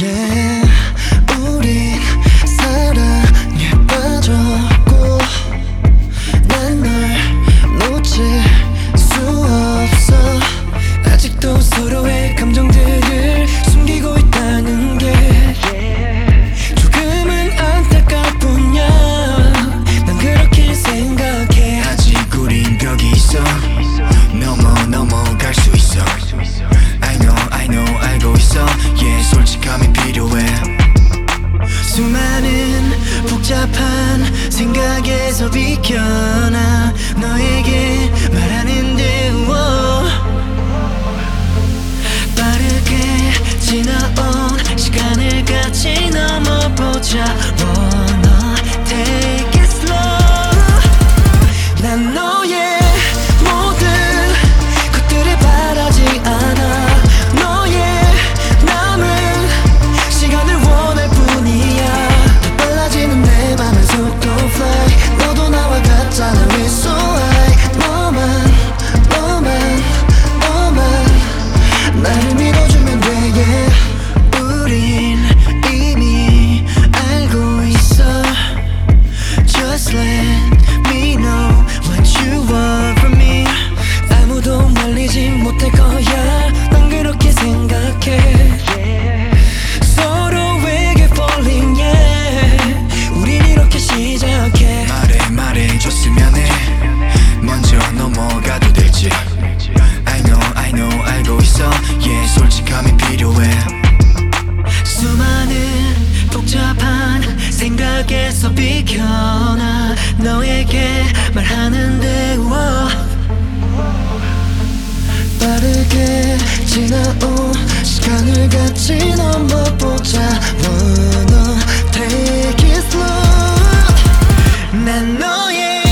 yeah. 우린 사랑에 빠졌고 난 널 놓칠 수 없어. 아직도 서로의 감정들을 숨기고 있다는 게 조금은 안타까울 뿐이야. 난 그렇게 생각해. 아직 우린 벽이 있어. 넘어갈 수 있어. I know 알고 있어. yeah, 솔직함이 필요해. 수많은 복잡한 생각에서 비켜나 너에게 말하는데 빠르게 지나온 시간을 같이 넘어보자. Wanna take it slow. 난 너의 모든 것들을 바라지 않아. 너의 남은 시간을 원할 뿐이야. 더 빨라지는 내 맘의 속도 fly. 너도 나와 같잖아. We're so high. 너만 나를 믿어주면 돼 yeah. 우린 이미 알고 있어. Just let me know what you want from me. 아무도 말리지 못할 거야. 난 그렇게 생각해. 서로에게 falling yeah. 우린 이렇게 시작해. 말해줬으면 해. 먼저 넘어가도 될지. I know 알고 있어. yeah, 솔직함이 필요해. 수많은 복잡한 생각에서 비켜나 너에게 말하는데 빠르게 지나온 시간을 같이 넘어보자. Wanna take it slow. 난 너의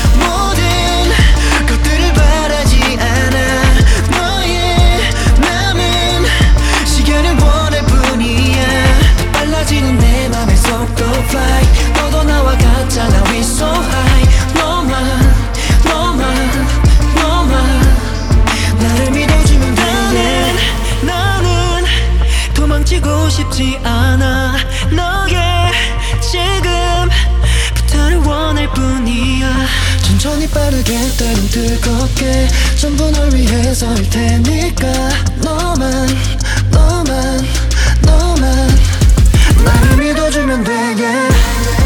모든 것들을 바라지 않아. 너의 남은 시간을 원할 뿐이야. 더 빨라지는 내 맘의 속도 fly. 너도 나와 같잖아. We so high. 너만 나를 믿어주면 돼. 나는 도망치고 싶지 않아. 너의 지금부터를 원할 뿐이야. 천천히 빠르게 때론 뜨겁게 전부 널 위해서일 테니까. 너만 나를 믿어주면 돼 yeah.